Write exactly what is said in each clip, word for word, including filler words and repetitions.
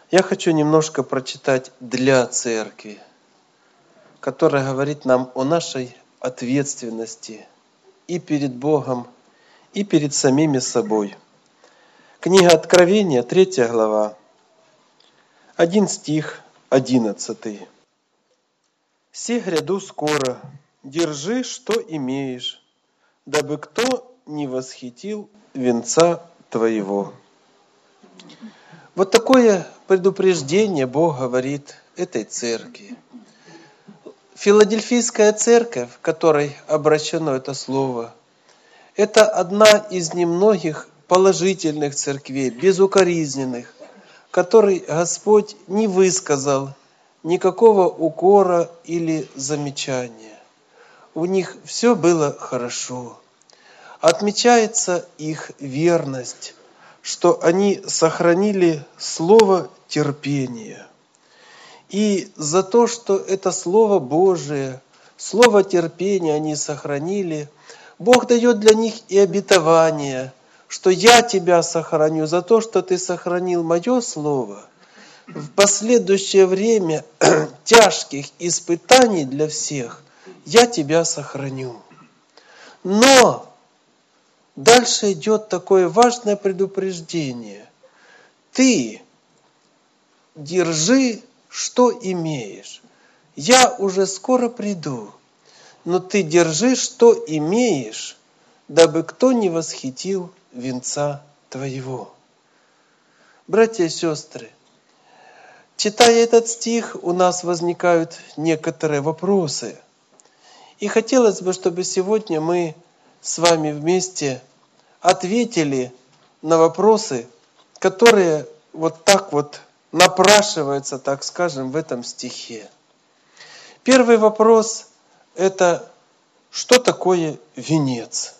Я хочу немножко прочитать для церкви, которая говорит нам о нашей ответственности и перед Богом, и перед самими собой. Книга Откровения, третья глава, один стих, одиннадцатый. «Се гряду скоро, держи, что имеешь, дабы кто не восхитил венца твоего». Вот такое предупреждение Бог говорит этой церкви. Филадельфийская церковь, к которой обращено это слово, это одна из немногих положительных церквей, безукоризненных, которой Господь не высказал никакого укора или замечания. У них все было хорошо. Отмечается их верность, что они сохранили слово терпения. И за то, что это Слово Божие, Слово терпения они сохранили, Бог дает для них и обетование, что я тебя сохраню за то, что ты сохранил мое Слово. В последующее время тяжких испытаний для всех я тебя сохраню. Но дальше идет такое важное предупреждение. Ты держи, что имеешь. Я уже скоро приду, но ты держи, что имеешь, дабы кто не восхитил венца твоего. Братья и сестры, читая этот стих, у нас возникают некоторые вопросы. И хотелось бы, чтобы сегодня мы с вами вместе ответили на вопросы, которые вот так вот напрашиваются, так скажем, в этом стихе. Первый вопрос – это что такое венец?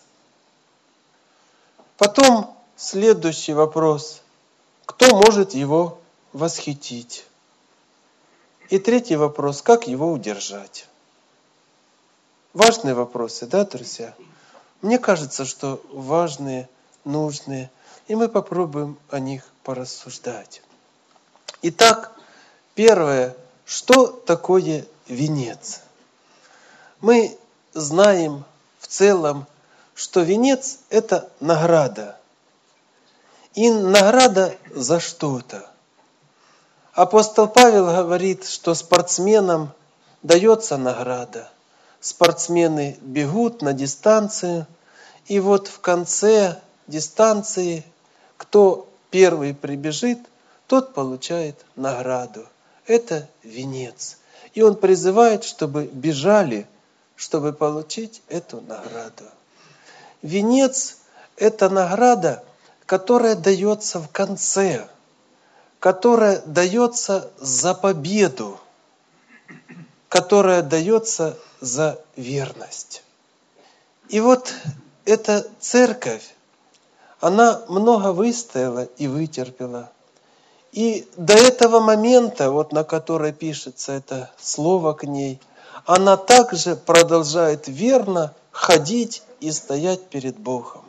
Потом следующий вопрос – кто может его восхитить? И третий вопрос – как его удержать? Важные вопросы, да, друзья? Мне кажется, что важные, нужные, и мы попробуем о них порассуждать. Итак, первое, что такое венец? Мы знаем в целом, что венец – это награда. И награда за что-то. Апостол Павел говорит, что спортсменам дается награда. Спортсмены бегут на дистанцию, и вот в конце дистанции, кто первый прибежит, тот получает награду. Это венец. И он призывает, чтобы бежали, чтобы получить эту награду. Венец – это награда, которая дается в конце, которая дается за победу, которая дается за верность. И вот эта церковь, она много выстояла и вытерпела. И до этого момента, вот на который пишется это слово к ней, она также продолжает верно ходить и стоять перед Богом.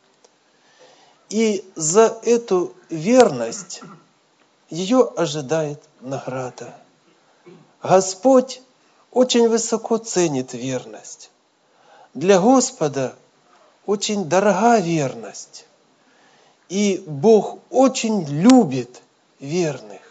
И за эту верность ее ожидает награда. Господь очень высоко ценит верность. Для Господа очень дорога верность. И Бог очень любит верных.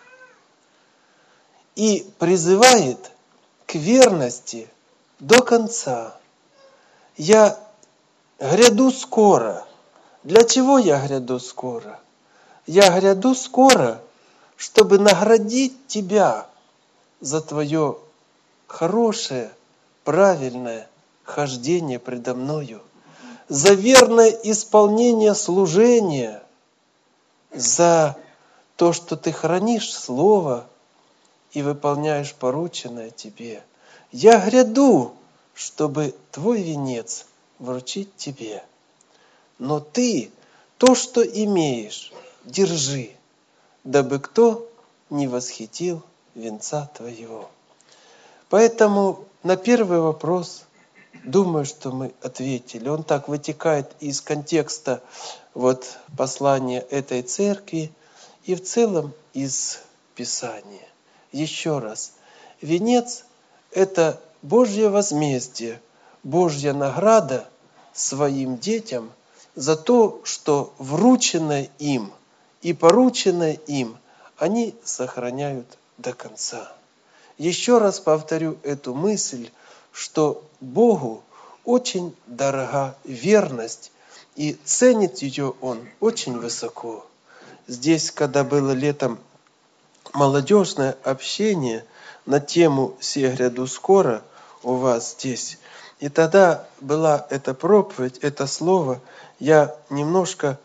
И призывает к верности до конца. Я гряду скоро. Для чего я гряду скоро? Я гряду скоро, чтобы наградить тебя за твое хорошее, правильное хождение предо мною, за верное исполнение служения, за то, что ты хранишь Слово и выполняешь порученное тебе. Я гряду, чтобы твой венец вручить тебе. Но ты то, что имеешь, держи, дабы кто не восхитил венца твоего. Поэтому на первый вопрос, думаю, что мы ответили. Он так вытекает из контекста вот, послания этой церкви и в целом из Писание. Еще раз, венец – это Божье возмездие, Божья награда своим детям за то, что врученное им и порученное им они сохраняют до конца. Еще раз повторю эту мысль, что Богу очень дорога верность, и ценит ее Он очень высоко. Здесь, когда было летом молодежное общение на тему «Се гряду скоро» у вас здесь, и тогда была эта проповедь, это слово, я немножко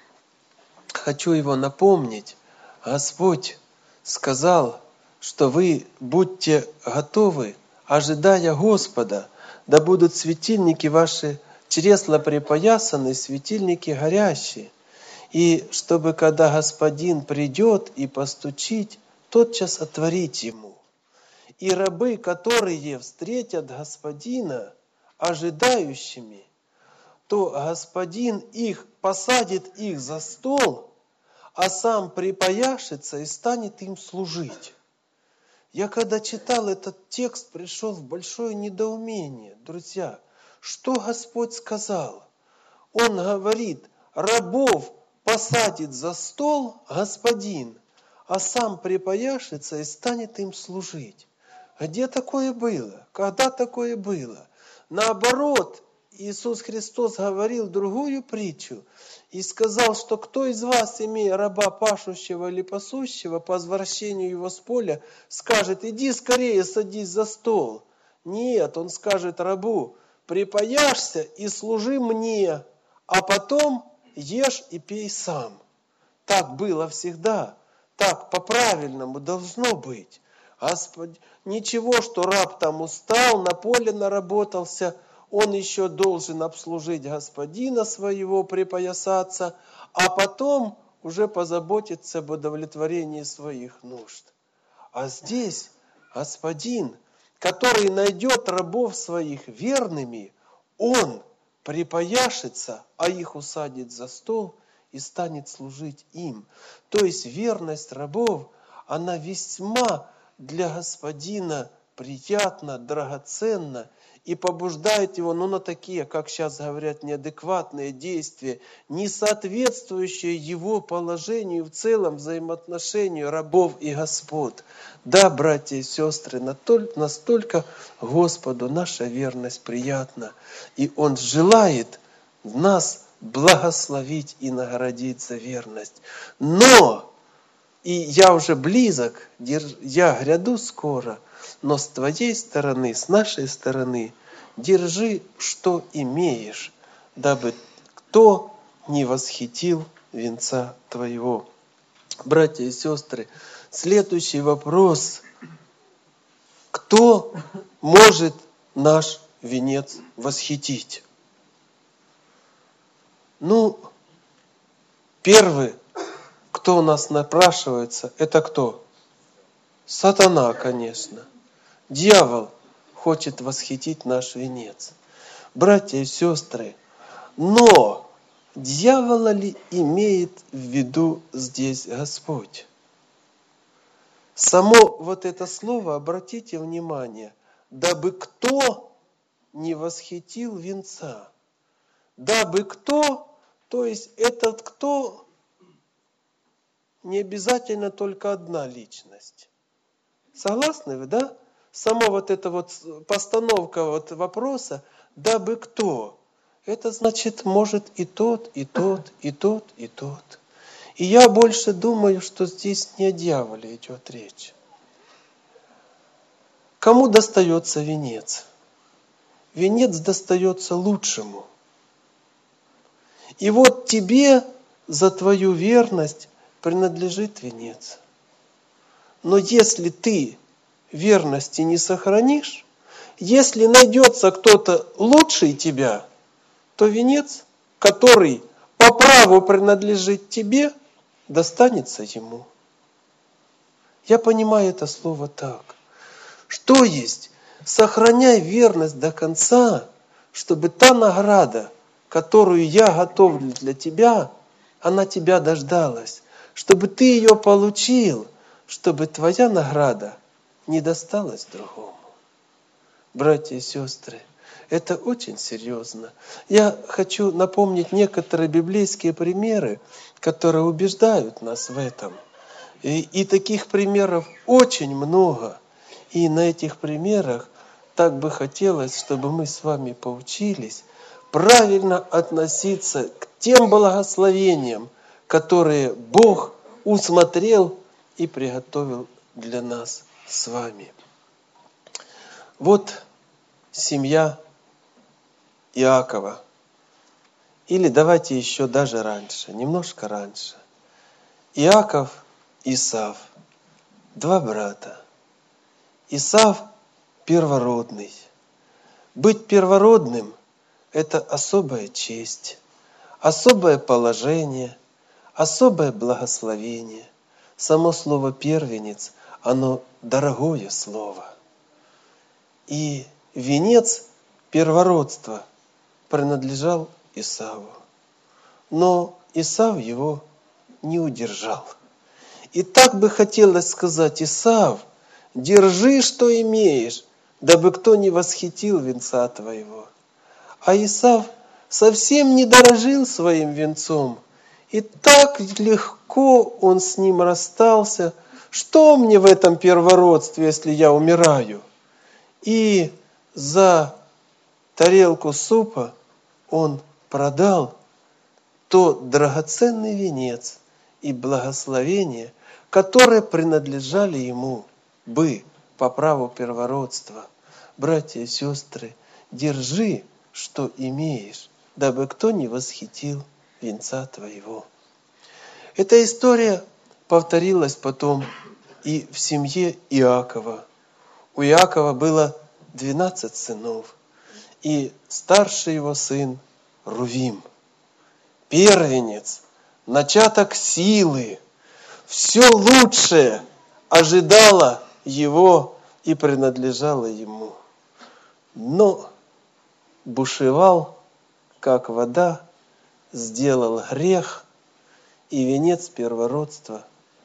хочу его напомнить. Господь сказал, что вы будьте готовы, ожидая Господа, да будут светильники ваши чресла припоясаны, светильники горящие. И чтобы, когда Господин придет и постучит, тотчас отворить ему. И рабы, которые встретят Господина ожидающими, то Господин их посадит их за стол, а сам припояшется и станет им служить. Я когда читал этот текст, пришел в большое недоумение. Друзья, что Господь сказал? Он говорит, рабов посадит за стол Господин, а сам припояшется и станет им служить. Где такое было? Когда такое было? Наоборот, Иисус Христос говорил другую притчу и сказал, что кто из вас, имея раба пашущего или пасущего, по возвращению его с поля, скажет, иди скорее садись за стол. Нет, он скажет рабу, припояшься и служи мне, а потом ешь и пей сам. Так было всегда, так по-правильному должно быть. Господи, ничего, что раб там устал, на поле наработался, он еще должен обслужить господина своего, припоясаться, а потом уже позаботиться об удовлетворении своих нужд. А здесь господин, который найдет рабов своих верными, он припояшется, а их усадит за стол и станет служить им. То есть верность рабов, она весьма для господина приятна, драгоценна и побуждает его ну, на такие, как сейчас говорят, неадекватные действия, не соответствующие его положению в целом взаимоотношению рабов и господ. Да, братья и сестры, настолько Господу наша верность приятна, и Он желает нас благословить и наградить за верность. Но и я уже близок, я гряду скоро, но с твоей стороны, с нашей стороны, держи, что имеешь, дабы кто не восхитил венца твоего. Братья и сестры, следующий вопрос. Кто может наш венец восхитить? Ну, первый, кто у нас напрашивается, это кто? Сатана, конечно. Дьявол хочет восхитить наш венец. Братья и сестры, но дьявола ли имеет в виду здесь Господь? Само вот это слово, обратите внимание, дабы кто не восхитил венца. Дабы кто, то есть этот кто, не обязательно только одна личность. Согласны вы, да? Сама вот эта вот постановка вот вопроса, дабы кто, это значит может и тот, и тот, и тот, и тот. И я больше думаю, что здесь не о дьяволе идет речь. Кому достается венец? Венец достается лучшему. И вот тебе за твою верность принадлежит венец. Но если ты верности не сохранишь, если найдется кто-то лучший тебя, то венец, который по праву принадлежит тебе, достанется ему. Я понимаю это слово так. Что есть? Сохраняй верность до конца, чтобы та награда, которую я готовлю для тебя, она тебя дождалась. Чтобы ты ее получил, чтобы твоя награда не досталась другому. Братья и сестры, это очень серьезно. Я хочу напомнить некоторые библейские примеры, которые убеждают нас в этом. И, и таких примеров очень много. И на этих примерах так бы хотелось, чтобы мы с вами поучились правильно относиться к тем благословениям, которые Бог усмотрел и приготовил для нас с вами. Вот семья Иакова. Или давайте еще даже раньше, немножко раньше. Иаков, Исав, два брата. Исав первородный. Быть первородным – это особая честь, особое положение, особое благословение. Само слово «первенец» – оно дорогое слово. И венец первородства принадлежал Исаву. Но Исав его не удержал. И так бы хотелось сказать: Исав, держи, что имеешь, дабы кто не восхитил венца твоего. А Исав совсем не дорожил своим венцом. И так легко он с ним расстался. Что мне в этом первородстве, если я умираю? И за тарелку супа он продал тот драгоценный венец и благословение, которые принадлежали ему бы по праву первородства. Братья и сестры, держи, что имеешь, дабы кто не восхитил венца твоего. Эта история повторилась потом и в семье Иакова. У Иакова было двенадцать сынов, и старший его сын Рувим. Первенец, начаток силы, все лучшее ожидало его и принадлежало ему. Но бушевал, как вода, сделал грех, и венец первородства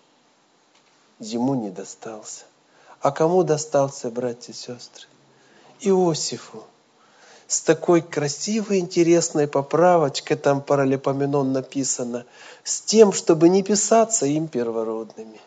ему не достался. А кому достался, братья и сестры? Иосифу. С такой красивой, интересной поправочкой, там паралипоменон написано, с тем, чтобы не писаться им первородными.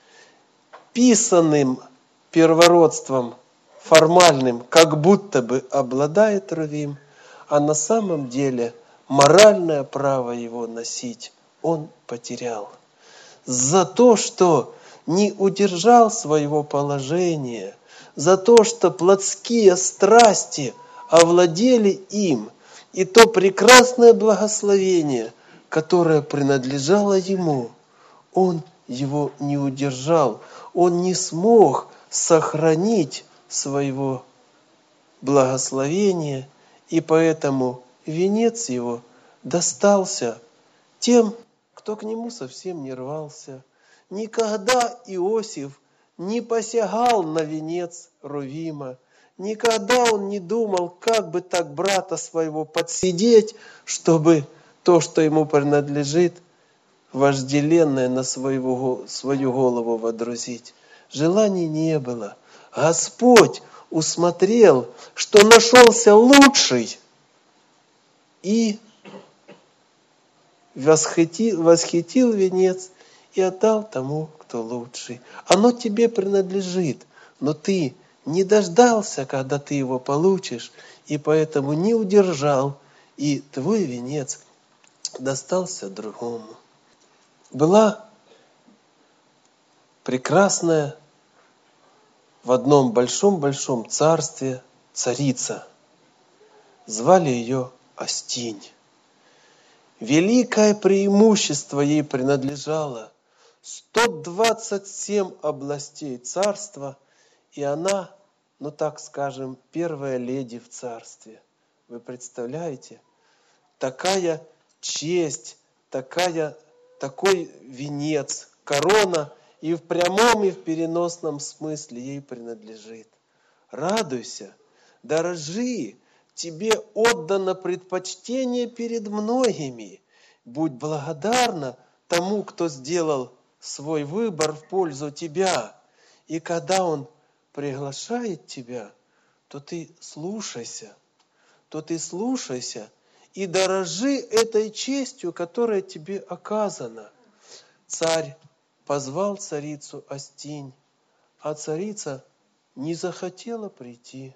Писанным первородством формальным, как будто бы обладает Рувим, а на самом деле моральное право его носить он потерял. За то, что не удержал своего положения, за то, что плотские страсти овладели им, и то прекрасное благословение, которое принадлежало ему, он его не удержал, он не смог сохранить своего благословения, и поэтому венец его достался тем, кто к нему совсем не рвался. Никогда Иосиф не посягал на венец Рувима. Никогда он не думал, как бы так брата своего подсидеть, чтобы то, что ему принадлежит, вожделенное на своего, свою голову водрузить. Желаний не было. Господь усмотрел, что нашелся лучший, и восхитил, восхитил венец и отдал тому, кто лучший. Оно тебе принадлежит, но ты не дождался, когда ты его получишь, и поэтому не удержал, и твой венец достался другому. Была прекрасная в одном большом-большом царстве царица. Звали ее Астинь. Великое преимущество ей принадлежало. сто двадцать семь областей царства, и она, ну так скажем, первая леди в царстве. Вы представляете? Такая честь, такая, такой венец, корона и в прямом, и в переносном смысле ей принадлежит. Радуйся, дорожи, тебе отдано предпочтение перед многими. Будь благодарна тому, кто сделал свой выбор в пользу тебя. И когда Он приглашает тебя, то ты слушайся, то ты слушайся и дорожи этой честью, которая тебе оказана. Царь позвал царицу Астинь, а царица не захотела прийти.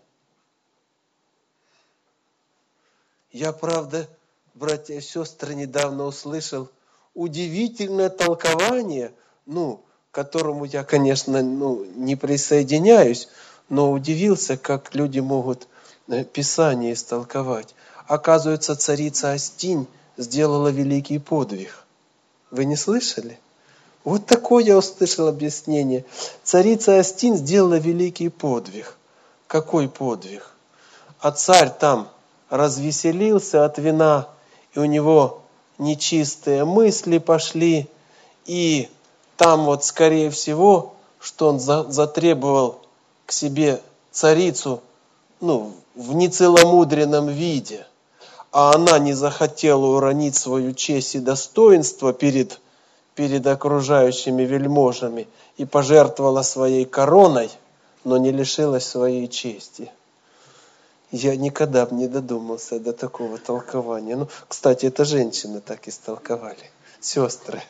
Я, правда, братья и сестры, недавно услышал удивительное толкование, ну, к которому я, конечно, ну, не присоединяюсь, но удивился, как люди могут Писание истолковать. Оказывается, царица Астинь сделала великий подвиг. Вы не слышали? Вот такое я услышал объяснение. Царица Астинь сделала великий подвиг. Какой подвиг? А царь там развеселился от вина, и у него нечистые мысли пошли, и там вот, скорее всего, что он за, затребовал к себе царицу, ну, в нецеломудренном виде, а она не захотела уронить свою честь и достоинство перед, перед окружающими вельможами и пожертвовала своей короной, но не лишилась своей чести. Я никогда бы не додумался до такого толкования. Ну, кстати, это женщины так истолковали, сестры.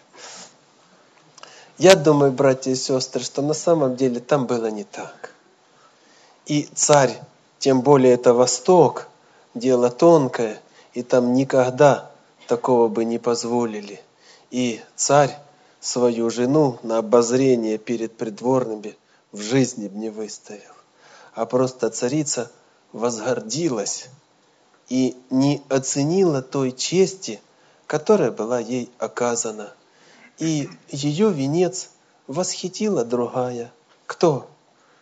Я думаю, братья и сестры, что на самом деле там было не так. И царь, тем более это Восток, дело тонкое, и там никогда такого бы не позволили. И царь свою жену на обозрение перед придворными в жизни бы не выставил. А просто царица возгордилась и не оценила той чести, которая была ей оказана. И ее венец восхитила другая. Кто?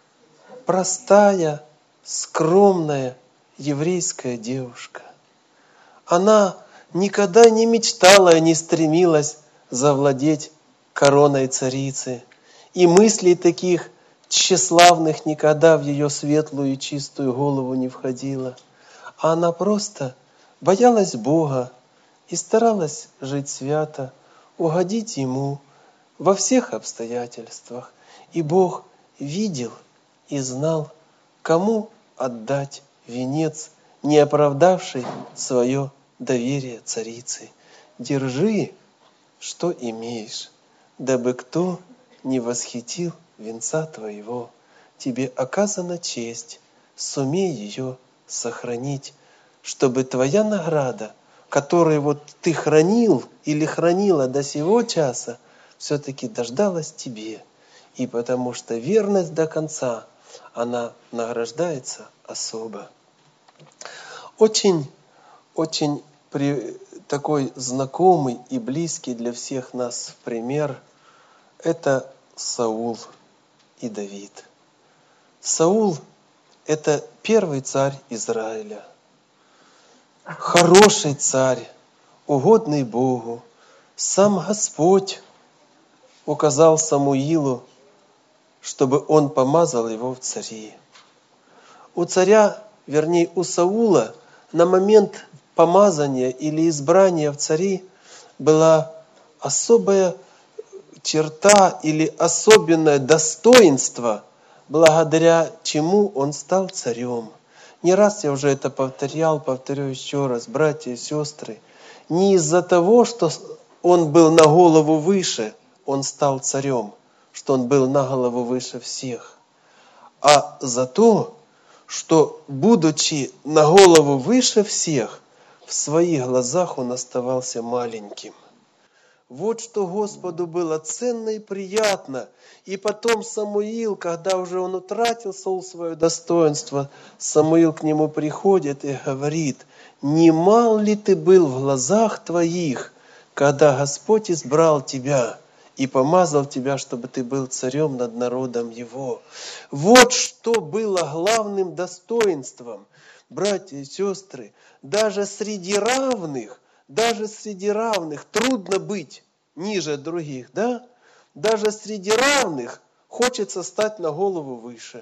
Простая, скромная еврейская девушка. Она никогда не мечтала и не стремилась завладеть короной царицы. И мыслей таких тщеславных никогда в ее светлую и чистую голову не входило. А она просто боялась Бога и старалась жить свято, угодить Ему во всех обстоятельствах. И Бог видел и знал, кому отдать венец, не оправдавший свое доверие царицы. Держи, что имеешь, дабы кто не восхитил венца твоего. Тебе оказана честь, сумей ее сохранить, чтобы твоя награда, которую вот ты хранил или хранила до сего часа, все-таки дождалась тебе. И потому что верность до конца, она награждается особо. Очень, очень при, такой знакомый и близкий для всех нас пример – это Саул и Давид. Саул – это первый царь Израиля. Хороший царь, угодный Богу. Сам Господь указал Самуилу, чтобы он помазал его в цари. У царя, вернее у Саула, на момент помазания или избрания в цари была особая черта или особенное достоинство, благодаря чему он стал царем. Не раз я уже это повторял, повторю еще раз, братья и сестры. Не из-за того, что он был на голову выше, он стал царем, что он был на голову выше всех, а за то, что, будучи на голову выше всех, в своих глазах он оставался маленьким. Вот что Господу было ценно и приятно. И потом Самуил, когда уже он утратил Саул свое достоинство, Самуил к нему приходит и говорит: «Не мал ли ты был в глазах твоих, когда Господь избрал тебя и помазал тебя, чтобы ты был царем над народом его?» Вот что было главным достоинством. Братья и сестры, даже среди равных, даже среди равных трудно быть ниже других, да? Даже среди равных хочется стать на голову выше.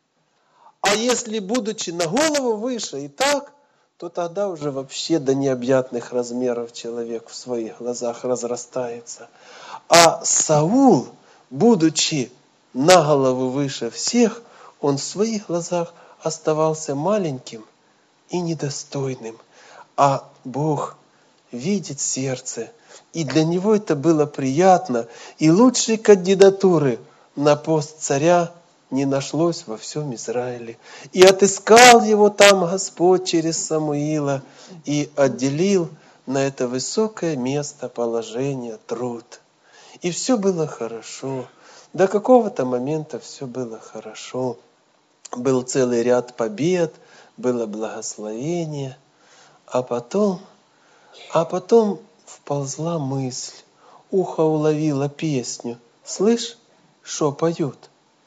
А если, будучи на голову выше и так, то тогда уже вообще до необъятных размеров человек в своих глазах разрастается. А Саул, будучи на голову выше всех, он в своих глазах оставался маленьким и недостойным. А Бог видит сердце. И для него это было приятно. И лучшей кандидатуры на пост царя не нашлось во всем Израиле. И отыскал его там Господь через Самуила и отделил на это высокое место, положение, труд. И все было хорошо. До какого-то момента все было хорошо. Был целый ряд побед, было благословение. А потом, а потом вползла мысль. Ухо уловило песню. Слышь, что поют?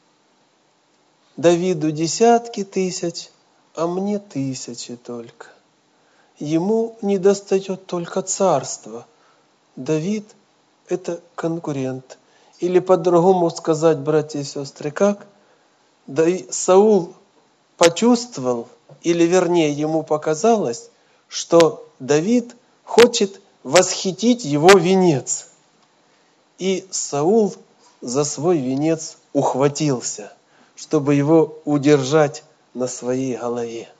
Давиду десятки тысяч, а мне тысячи только. Ему недостает только царства. Давид – это конкурент. Или по-другому сказать, братья и сестры, как? Да и Саул почувствовал, или вернее ему показалось, что Давид хочет восхитить его венец. И Саул за свой венец ухватился, чтобы его удержать на своей голове.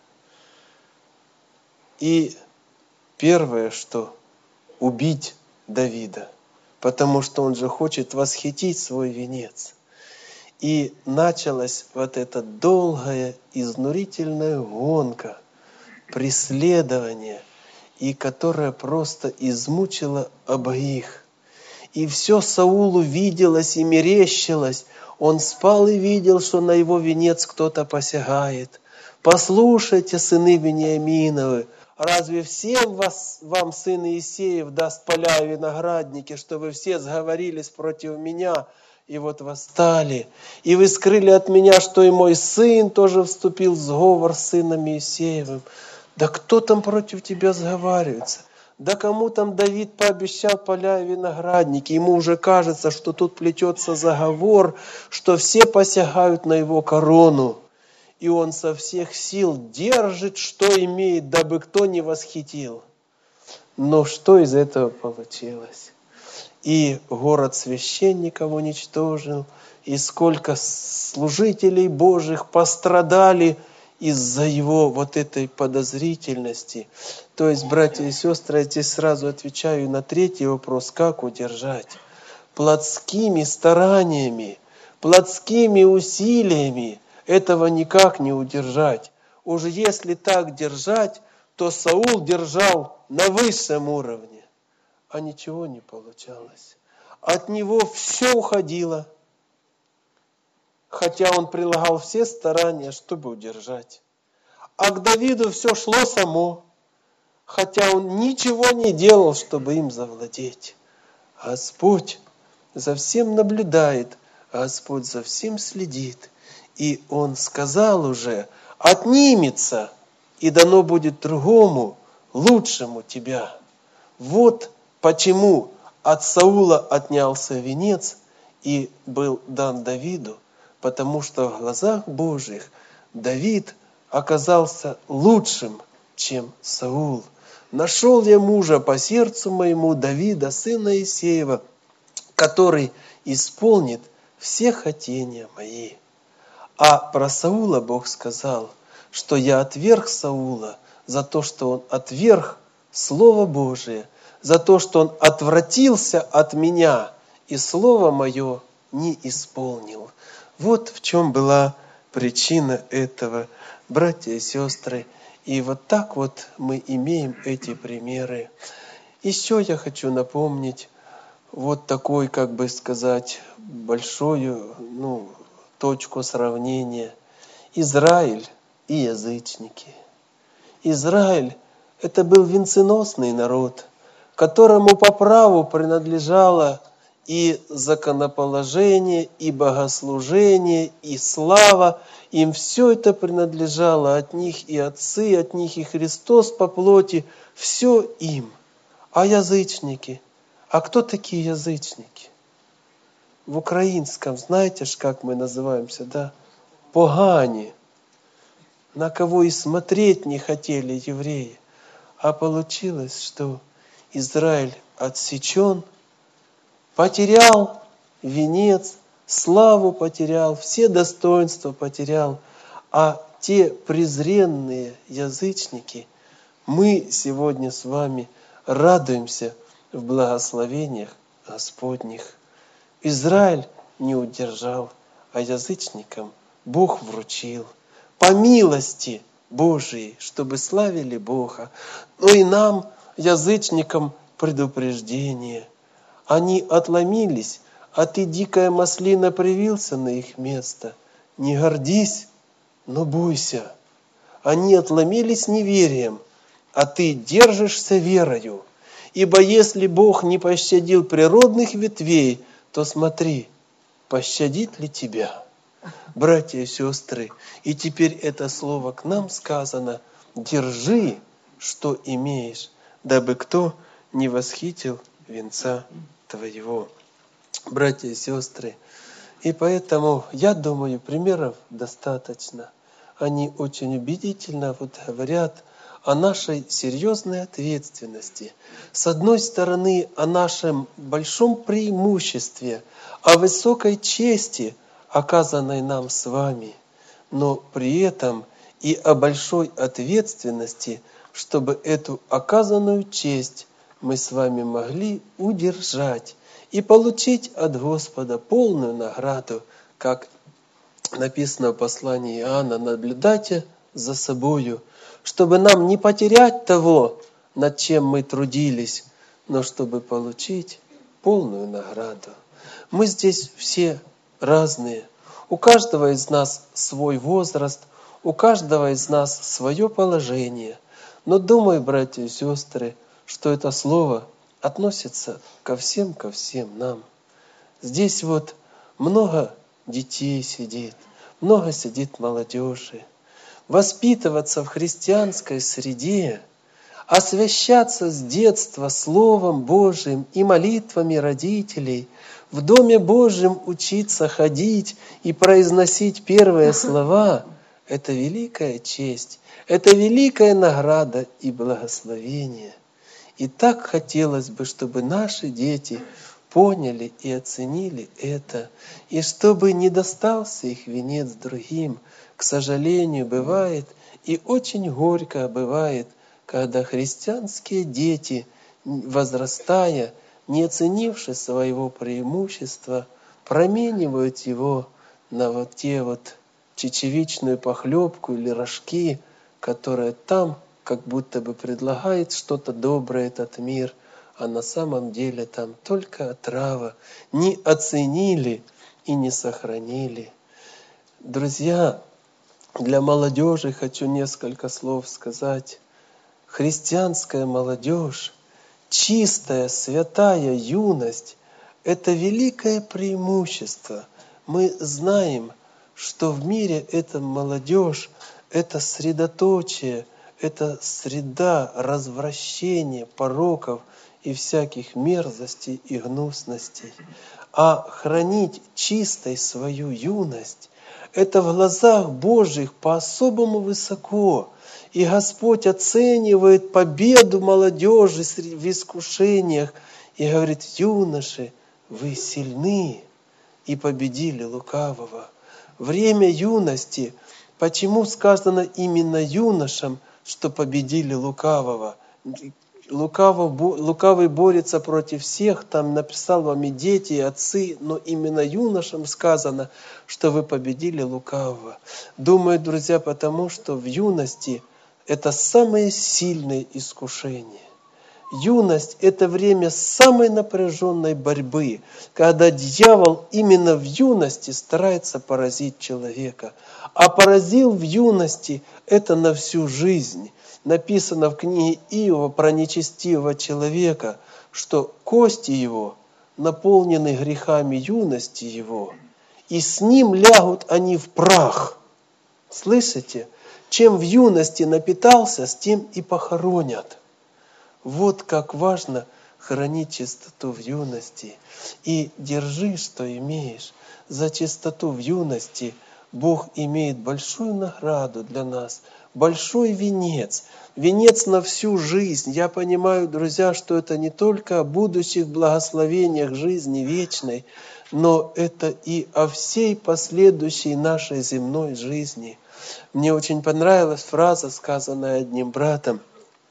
И первое, что убить Давида, потому что он же хочет восхитить свой венец. И началась вот эта долгая, изнурительная гонка, преследование, и которая просто измучила обоих. И все Саулу виделось и мерещилось. Он спал и видел, что на его венец кто-то посягает. Послушайте, сыны Вениаминовы, разве всем вас, вам сын Иисеев даст поля и виноградники, что вы все сговорились против меня и вот восстали? И вы скрыли от меня, что и мой сын тоже вступил в сговор с сыном Иисеевым. Да кто там против тебя сговаривается? Да кому там Давид пообещал поля и виноградники? Ему уже кажется, что тут плетется заговор, что все посягают на его корону. И он со всех сил держит, что имеет, дабы кто не восхитил. Но что из этого получилось? И город священников уничтожил, и сколько служителей Божьих пострадали из-за его вот этой подозрительности. То есть, братья и сестры, я здесь сразу отвечаю на третий вопрос, как удержать. Плотскими стараниями, плотскими усилиями этого никак не удержать. Уж если так держать, то Саул держал на высшем уровне, а ничего не получалось. От него все уходило, хотя он прилагал все старания, чтобы удержать. А к Давиду все шло само, хотя он ничего не делал, чтобы им завладеть. Господь за всем наблюдает, Господь за всем следит. И Он сказал уже, отнимется, и дано будет другому, лучшему тебя. Вот почему от Саула отнялся венец и был дан Давиду, потому что в глазах Божьих Давид оказался лучшим, чем Саул. Нашел я мужа по сердцу моему, Давида, сына Иисеева, который исполнит все хотения мои. А про Саула Бог сказал, что я отверг Саула за то, что он отверг Слово Божие, за то, что он отвратился от меня и Слово мое не исполнил. Вот в чем была причина этого, братья и сестры. И вот так вот мы имеем эти примеры. Еще я хочу напомнить вот такой, как бы сказать, большую, ну, точку сравнения. Израиль и язычники. Израиль – это был венценосный народ, которому по праву принадлежало и законоположение, и богослужение, и слава. Им все это принадлежало, от них и отцы, от них и Христос по плоти. Все им. А язычники? А кто такие язычники? В украинском, знаете ж, как мы называемся, да? Погани. На кого и смотреть не хотели евреи. А получилось, что Израиль отсечен, потерял венец, славу потерял, все достоинства потерял. А те презренные язычники, мы сегодня с вами радуемся в благословениях Господних. Израиль не удержал, а язычникам Бог вручил. По милости Божией, чтобы славили Бога. Но и нам, язычникам, предупреждение. Они отломились, а ты, дикая маслина, привился на их место. Не гордись, но бойся. Они отломились неверием, а ты держишься верою. Ибо если Бог не пощадил природных ветвей, то смотри, пощадит ли тебя? Братья и сестры, и теперь это слово к нам сказано: держи, что имеешь, дабы кто не восхитил венца твоего. Братья и сестры, и поэтому, я думаю, примеров достаточно. Они очень убедительно вот говорят о нашей серьезной ответственности. С одной стороны, о нашем большом преимуществе, о высокой чести, оказанной нам с вами, но при этом и о большой ответственности, чтобы эту оказанную честь мы с вами могли удержать и получить от Господа полную награду, как написано в послании Иоанна: наблюдайте за собою, чтобы нам не потерять того, над чем мы трудились, но чтобы получить полную награду. Мы здесь все разные. У каждого из нас свой возраст, у каждого из нас свое положение. Но думаю, братья и сестры, что это слово относится ко всем, ко всем нам. Здесь вот много детей сидит, много сидит молодежи. Воспитываться в христианской среде, освящаться с детства Словом Божиим и молитвами родителей, в Доме Божьем учиться ходить и произносить первые слова – это великая честь, это великая награда и благословение. И так хотелось бы, чтобы наши дети поняли и оценили это, и чтобы не достался их венец другим. К сожалению, бывает, и очень горько бывает, когда христианские дети, возрастая, не оценивши своего преимущества, променивают его на вот те вот чечевичную похлебку или рожки, которые там как будто бы предлагает что-то доброе этот мир, а на самом деле там только отрава. Не оценили и не сохранили. Друзья, для молодежи хочу несколько слов сказать. Христианская молодежь, чистая, святая юность – это великое преимущество. Мы знаем, что в мире эта молодежь – это средоточие, это среда развращения, пороков и всяких мерзостей и гнусностей. А хранить чистой свою юность – это в глазах Божьих по-особому высоко. И Господь оценивает победу молодежи в искушениях и говорит: юноши, вы сильны и победили лукавого. Время юности, почему сказано именно юношам, что победили лукавого? Лукавый, лукавый борется против всех, там написал вам и дети, и отцы, но именно юношам сказано, что вы победили лукавого. Думаю, друзья, потому что в юности это самое сильное искушение. Юность – это время самой напряженной борьбы, когда дьявол именно в юности старается поразить человека. А поразил в юности – это на всю жизнь. Написано в книге Иова про нечестивого человека, что кости его наполнены грехами юности его, и с ним лягут они в прах. Слышите? Чем в юности напитался, с тем и похоронят. Вот как важно хранить чистоту в юности. И держи, что имеешь. За чистоту в юности Бог имеет большую награду для нас. большой венец. Венец на всю жизнь. Я понимаю, друзья, что это не только о будущих благословениях жизни вечной, но это и о всей последующей нашей земной жизни. Мне очень понравилась фраза, сказанная одним братом,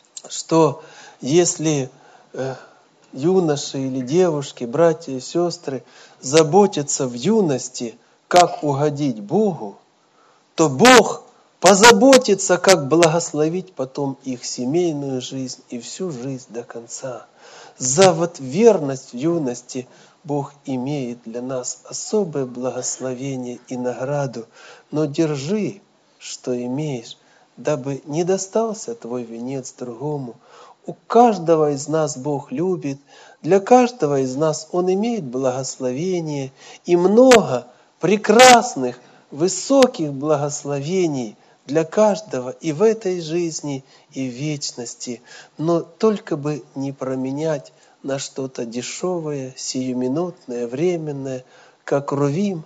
что если э, юноши или девушки, братья и сестры заботятся в юности, как угодить Богу, то Бог позаботится, как благословить потом их семейную жизнь и всю жизнь до конца. За вот верность в юности Бог имеет для нас особое благословение и награду. Но держи, что имеешь, дабы не достался твой венец другому. У каждого из нас Бог любит, для каждого из нас Он имеет благословение и много прекрасных, высоких благословений для каждого и в этой жизни, и в вечности. Но только бы не променять на что-то дешевое, сиюминутное, временное, как Рувим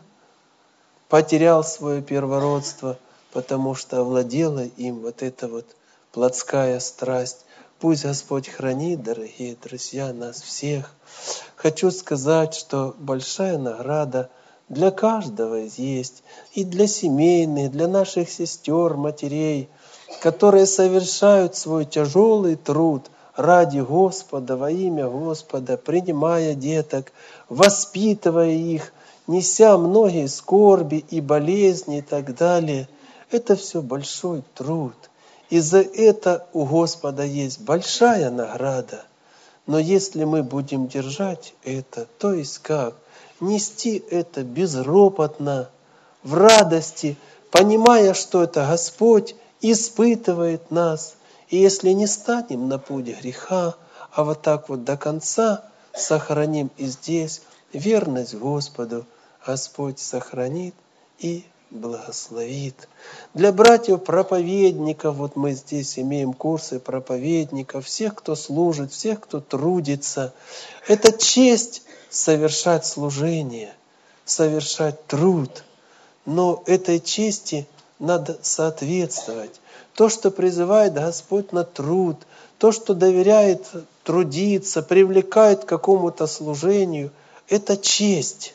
потерял свое первородство, потому что овладела им вот эта вот плотская страсть. Пусть Господь хранит, дорогие друзья, нас всех. Хочу сказать, что большая награда для каждого есть, и для семейных, для наших сестер, матерей, которые совершают свой тяжелый труд ради Господа, во имя Господа, принимая деток, воспитывая их, неся многие скорби и болезни и так далее. Это все большой труд. И за это у Господа есть большая награда. Но если мы будем держать это, то есть как? Нести это безропотно, в радости, понимая, что это Господь испытывает нас. И если не станем на путь греха, а вот так вот до конца сохраним и здесь верность Господу, Господь сохранит и благословит. Для братьев-проповедников, вот мы здесь имеем курсы проповедников, всех, кто служит, всех, кто трудится. Это честь совершать служение, совершать труд. Но этой чести надо соответствовать. То, что призывает Господь на труд, то, что доверяет трудиться, привлекает к какому-то служению, это честь.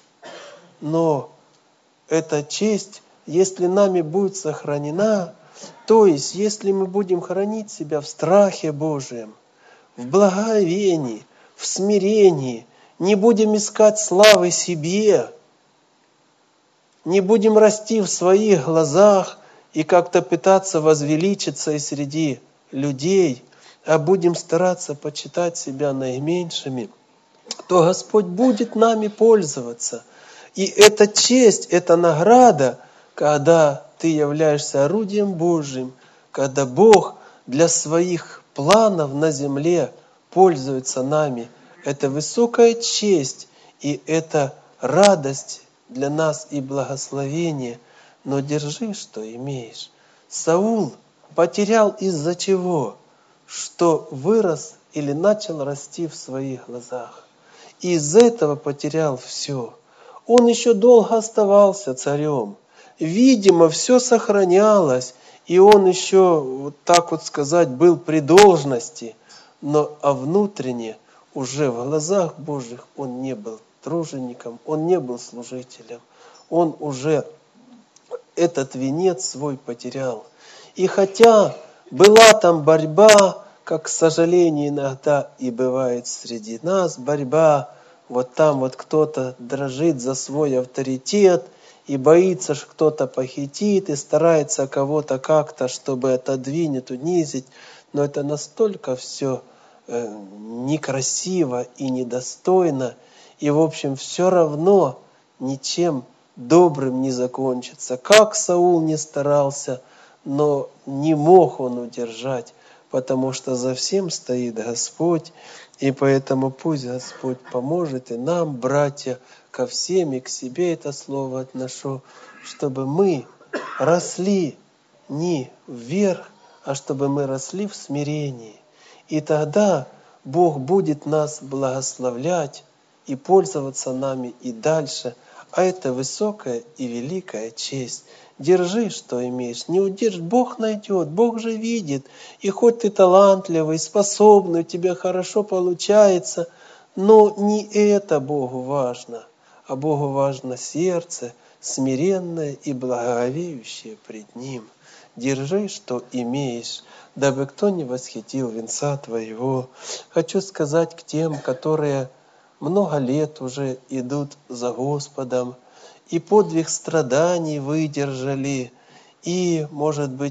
Но эта честь, если нами будет сохранена, то есть, если мы будем хранить себя в страхе Божьем, в благовении, в смирении, не будем искать славы себе, не будем расти в своих глазах и как-то пытаться возвеличиться и среди людей, а будем стараться почитать себя наименьшими, то Господь будет нами пользоваться. И эта честь, эта награда, когда ты являешься орудием Божьим, когда Бог для своих планов на земле пользуется нами, это высокая честь и это радость для нас и благословение. Но держи, что имеешь. Саул потерял из-за чего? Что вырос или начал расти в своих глазах. И из-за этого потерял все. Он еще долго оставался царем. Видимо, все сохранялось, и он еще, вот так вот сказать, был при должности. Но а внутренне, уже в глазах Божьих, он не был тружеником, он не был служителем. Он уже этот венец свой потерял. И хотя была там борьба, как, к сожалению, иногда и бывает среди нас, борьба, вот там вот кто-то дрожит за свой авторитет и боится, что кто-то похитит, и старается кого-то как-то, чтобы отодвинуть, унизить. Но это настолько все э, некрасиво и недостойно, и, в общем, все равно ничем добрым не закончится. Как Саул не старался, но не мог он удержать, потому что за всем стоит Господь, и поэтому пусть Господь поможет и нам, братья, ко всем и к себе это слово отношу, чтобы мы росли не вверх, а чтобы мы росли в смирении. И тогда Бог будет нас благословлять и пользоваться нами и дальше, а это высокая и великая честь. Держи, что имеешь, не удержишь, Бог найдет, Бог же видит. И хоть ты талантливый, способный, у тебя хорошо получается, но не это Богу важно, а Богу важно сердце, смиренное и благоговеющее пред Ним. Держи, что имеешь, дабы кто не восхитил венца твоего. Хочу сказать к тем, которые много лет уже идут за Господом, и подвиг страданий выдержали, и, может быть,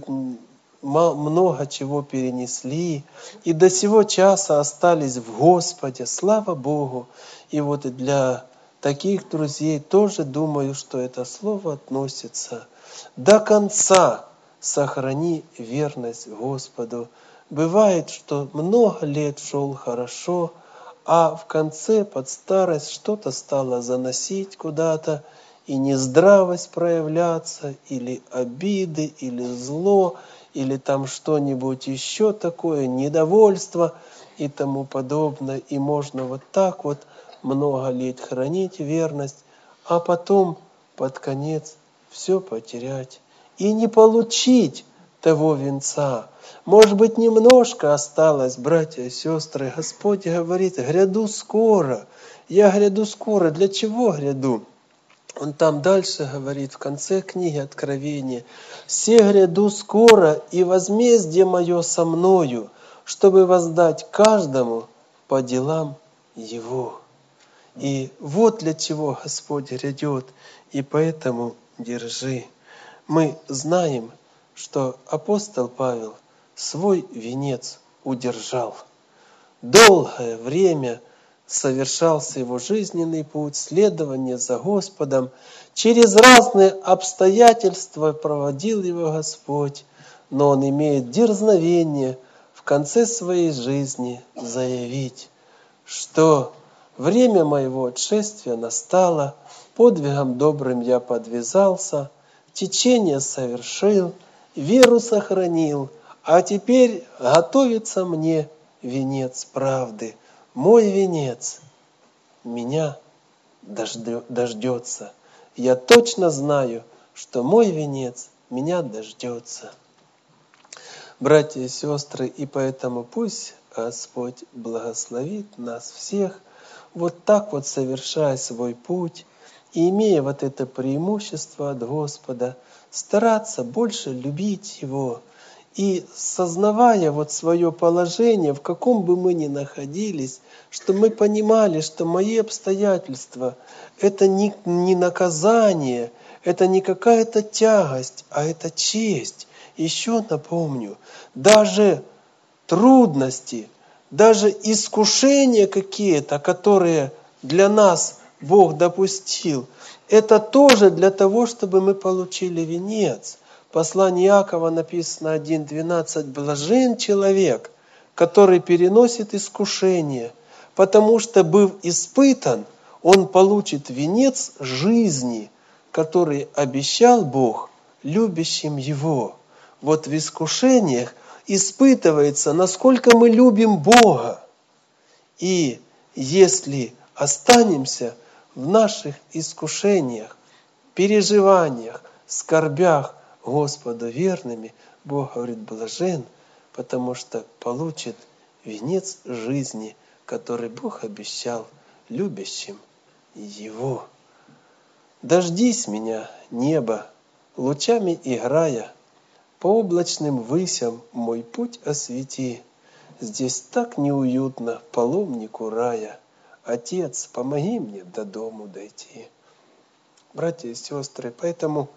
много чего перенесли, и до сего часа остались в Господе, слава Богу. И вот и для таких друзей тоже думаю, что это слово относится. До конца сохрани верность Господу. Бывает, что много лет шел хорошо, а в конце под старость что-то стало заносить куда-то, и нездравость проявляться, или обиды, или зло, или там что-нибудь еще такое, недовольство и тому подобное. И можно вот так вот много лет хранить верность, а потом под конец все потерять и не получить того венца. Может быть, немножко осталось, братья и сестры. Господь говорит: гряду скоро. Я гряду скоро. Для чего гряду? Он там дальше говорит, в конце книги Откровения: «Се гряду скоро, и возмездие мое со мною, чтобы воздать каждому по делам его». И вот для чего Господь грядет, и поэтому держи. Мы знаем, что апостол Павел свой венец удержал. Долгое время совершался его жизненный путь, следование за Господом. Через разные обстоятельства проводил его Господь, но он имеет дерзновение в конце своей жизни заявить, что время моего отшествия настало, подвигом добрым я подвязался, течение совершил, веру сохранил, а теперь готовится мне венец правды. Мой венец меня дождется. Я точно знаю, что мой венец меня дождется. Братья и сестры, и поэтому пусть Господь благословит нас всех, вот так вот совершая свой путь, и имея вот это преимущество от Господа, стараться больше любить Его, и сознавая вот свое положение, в каком бы мы ни находились, что мы понимали, что мои обстоятельства – это не, не наказание, это не какая-то тягость, а это честь. Еще напомню, даже трудности, даже искушения какие-то, которые для нас Бог допустил, это тоже для того, чтобы мы получили венец. В послании Иакова написано один двенадцать: «Блажен человек, который переносит искушение, потому что, быв испытан, он получит венец жизни, который обещал Бог любящим Его». Вот в искушениях испытывается, насколько мы любим Бога. И если останемся в наших искушениях, переживаниях, скорбях Господу верными, Бог говорит: блажен, потому что получит венец жизни, который Бог обещал любящим Его. Дождись меня, небо, лучами играя, по облачным высям мой путь освети. Здесь так неуютно паломнику рая. Отец, помоги мне до дому дойти. Братья и сестры, поэтому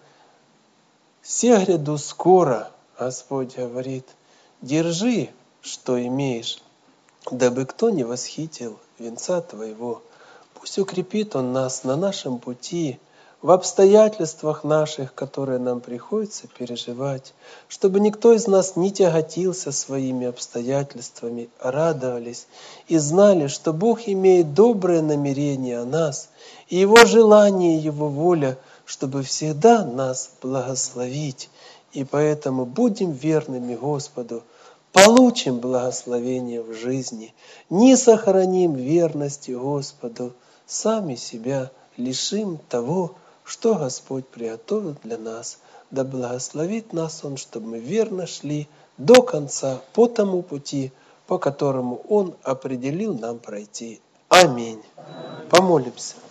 «се гряду скоро», Господь говорит, держи, что имеешь, дабы кто не восхитил венца твоего. Пусть укрепит Он нас на нашем пути, в обстоятельствах наших, которые нам приходится переживать, чтобы никто из нас не тяготился своими обстоятельствами, а радовались и знали, что Бог имеет доброе намерение о нас, и Его желание, Его воля, чтобы всегда нас благословить. И поэтому будем верными Господу, получим благословение в жизни, не сохраним верности Господу, сами себя лишим того, что Господь приготовил для нас. Да благословит нас Он, чтобы мы верно шли до конца по тому пути, по которому Он определил нам пройти. Аминь. Помолимся.